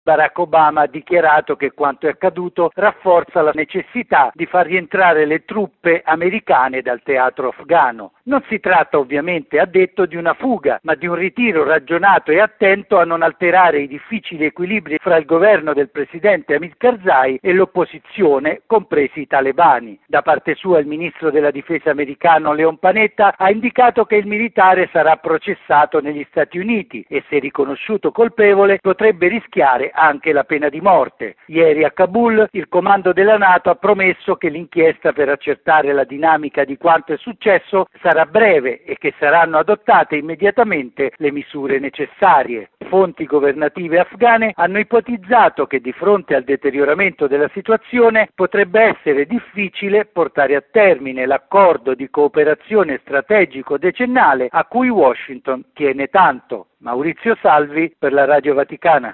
Barack Obama ha dichiarato che quanto è accaduto rafforza la necessità di far rientrare le truppe americane dal teatro afghano. Non si tratta ovviamente, ha detto, di una fuga, ma di un ritiro ragionato e attento a non alterare i difficili equilibri fra il governo del presidente Hamid Karzai e l'opposizione, compresi i talebani. Da parte sua il ministro della difesa americano Leon Panetta ha indicato che il militare sarà processato negli Stati Uniti e, se riconosciuto colpevole, potrebbe rischiare anche la pena di morte. Ieri a Kabul il comando della NATO ha promesso che l'inchiesta per accertare la dinamica di quanto è successo sarà breve e che saranno adottate immediatamente le misure necessarie. Fonti governative afghane hanno ipotizzato che di fronte al deterioramento della situazione potrebbe essere difficile portare a termine l'accordo di cooperazione strategico decennale a cui Washington tiene tanto. Maurizio Salvi per la Radio Vaticana.